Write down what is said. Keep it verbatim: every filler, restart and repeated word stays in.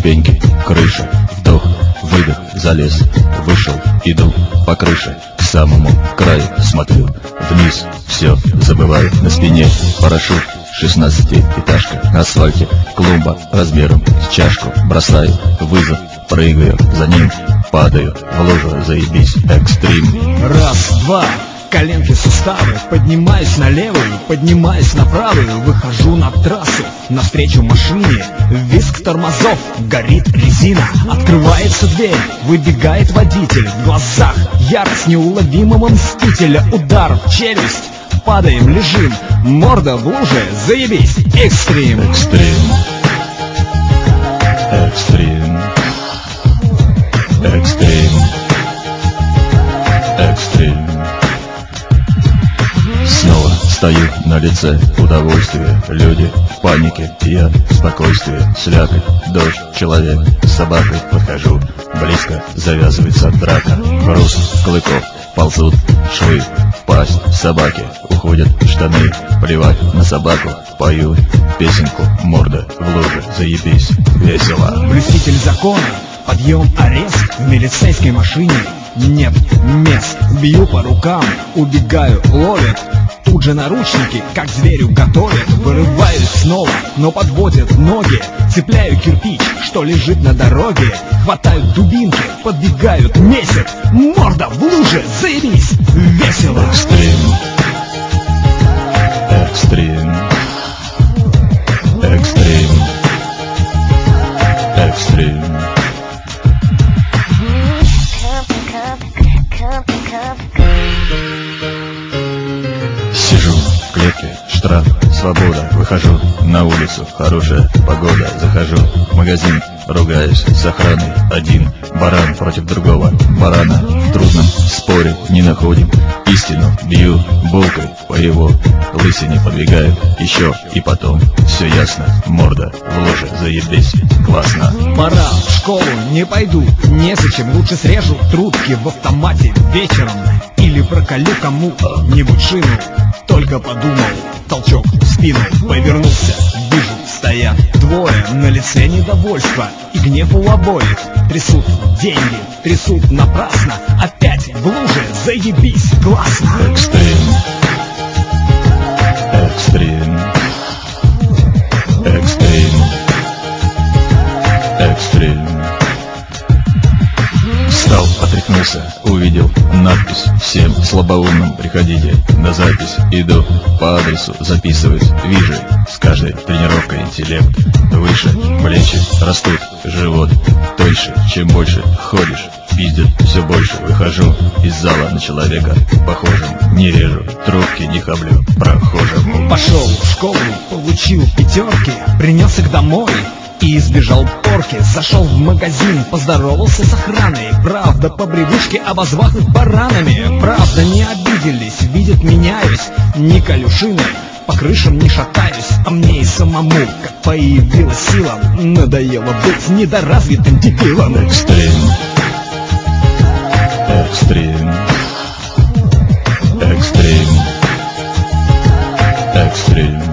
ступеньки, крыша, вдох, выдох, залез, вышел, иду по крыше, к самому краю смотрю, вниз, все, забываю, на спине парашют, шестнадцатиэтажка, на асфальте, клумба размером с чашку, бросаю вызов, прыгаю за ним, падаю в лужу, заебись, экстрим. Раз, два, коленки, суставы, поднимаюсь на левую, поднимаюсь на правую, выхожу на трассу, навстречу машине, визг тормозов, горит резина, открывается дверь, выбегает водитель, в глазах ярость неуловимого мстителя, удар в челюсть, падаем, лежим, морда в луже, заебись, экстрим. Экстрим. Экстрим. Экстрим. Экстрим. Снова стою на лице удовольствия, люди в панике, я в спокойствии, слякоть, дождь, человек с собакой, подхожу, близко завязывается драка, хруст клыков, ползут швы, пасть собаки, уходят штаны, плевать на собаку, пою песенку, морда в луже, заебись, весело. Блюститель закона, подъем, арест, в милицейской машине нет мест, бью по рукам, убегаю, ловят, тут же наручники, как зверю готовят, вырываюсь снова, но подводят ноги, цепляю кирпич, что лежит на дороге, хватают дубинки, подбегают, месяц, морда в луже, заебись, весело. Экстрим. Экстрим. Экстрим. Экстрим. Сижу в клетке, штраф, свобода, выхожу на улицу, хорошая погода, захожу в магазин, ругаюсь с охраной, один баран против другого барана, в трудном споре не находим истину, бью булкой по его лысине, подвигаю еще и потом, все ясно, морда в луже, заебись, классно. Пора в школу, не пойду, незачем, лучше срежу трубки в автомате вечером или проколю кому-нибудь шину. Только подумал, толчок в спину, повернулся, вижу, стоят двое, на лице недовольство и гнев у обоих. Трясут деньги, трясут напрасно, опять в луже, заебись, классно. Экстрим. Экстрим. Экстрим. Экстрим. Встал, отряхнулся, увидел надпись: всем слабоумным приходите на запись. Иду по адресу записывать, вижу, с каждой тренировкой интеллект выше, плечи растут, живот тоньше, чем больше ходишь, пиздят все больше. Выхожу из зала на человека похожим, не режу трубки, не хаблю прохожим. Пошел в школу, получил пятерки, принес их домой и избежал порки. Зашел в магазин, поздоровался с охраной, правда по привычке обозвав их баранами. Правда не обиделись, видят меняюсь, не колю шины, по крышам не шатаюсь, а мне и самому, как появилась сила, надоело быть недоразвитым дебилом. Экстрим. Экстрим. Экстрим. Экстрим.